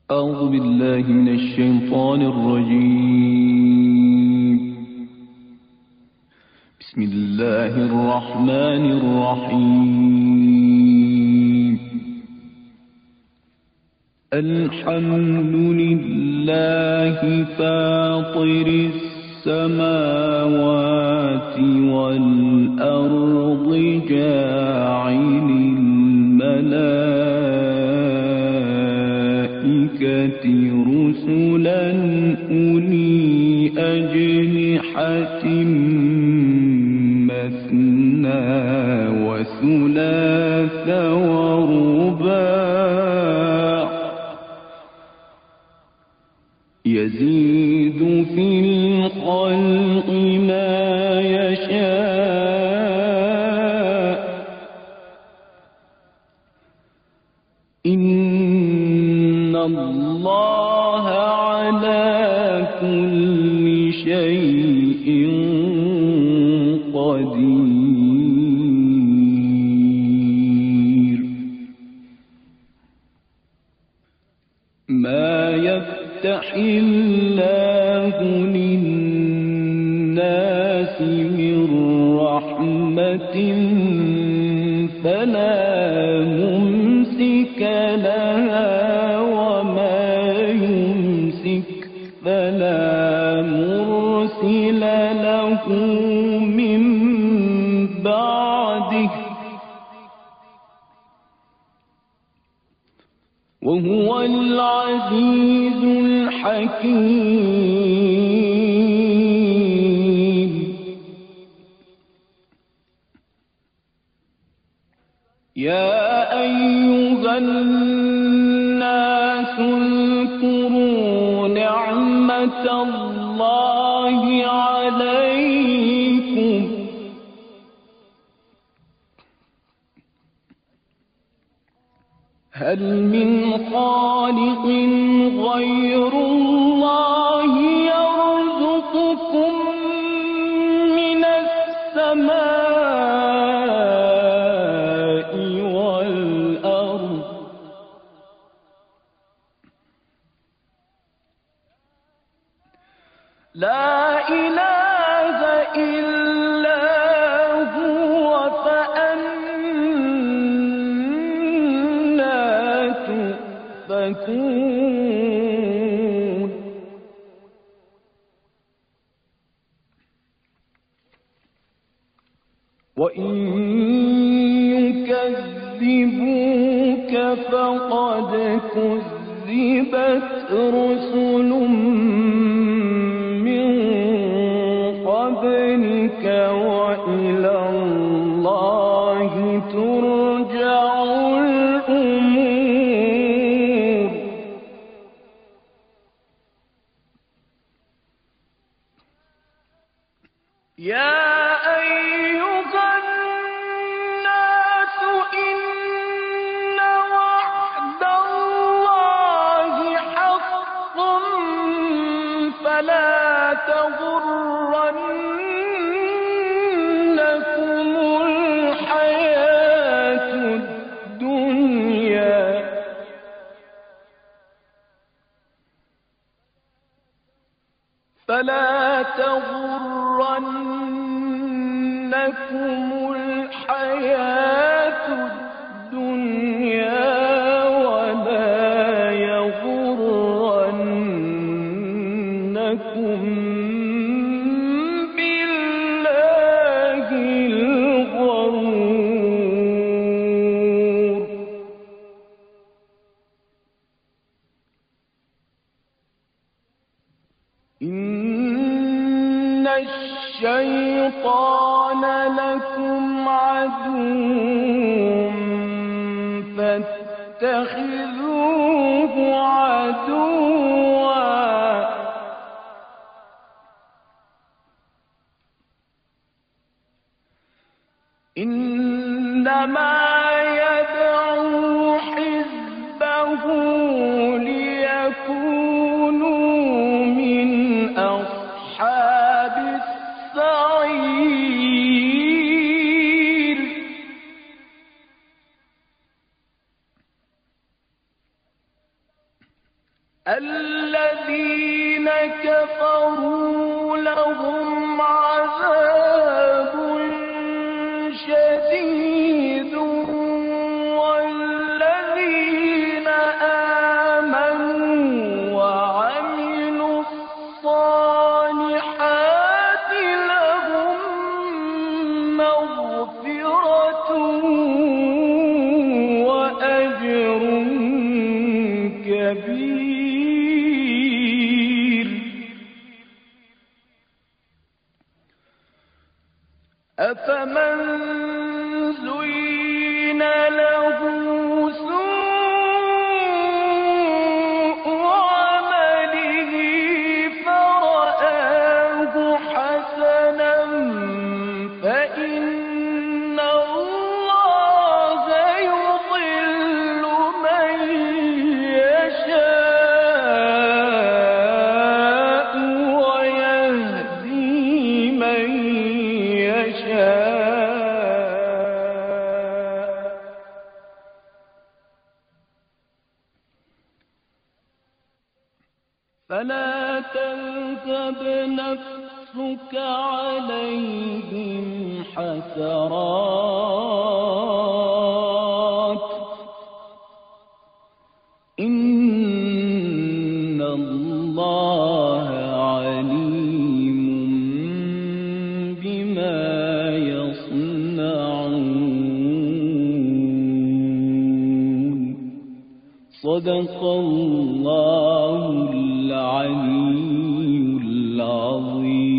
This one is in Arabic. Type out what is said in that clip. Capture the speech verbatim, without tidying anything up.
أعوذ بالله من الشيطان الرجيم. بسم الله الرحمن الرحيم. الحمد لله فاطر السماوات والأرض جاعل الملائكة رسلا أولي أجنحة مثنى وثلاث ورباع يزيد في الخلق ما يشاء إن الله على كل شيء قدير. ما يفتح الله للناس من رحمة فلا ممسك لها وما يمسك فلا مرسل له من بعده وهو العزيز الحكيم. يا أيها الناس اذكروا نعمة الله عليكم هل من خالق غير الله يرزقكم من السماء والأرض لا إله إلا هو فأنا تؤفكون. وإن يكذبوك فقد كذبت رسل من قبلك وإلى الله ترجع الأمور. يا أيها الناس إن وعد الله حق فلا تغرنكم الحياة الدنيا فلا تغرنكم الحياة الدنيا ولا يغرنكم بالله الغرور. إن الشيطان لكم عدو فاتخذوه عدوا إنما يدعو حزبه ليكونوا من أصحاب السعير. الذين كفروا لهم عذاب شديد والذين آمنوا وعملوا الصالحات لهم مغفرة وأجر كبير. أفمن زين له سوء عمله فرآه حسنا فإن الله يضل من يشاء ويهدي من يشاء فلا تذهب نفسك عليهم حسرات إن الله عليم بما يصنعون. صدق الله العلي العظيم.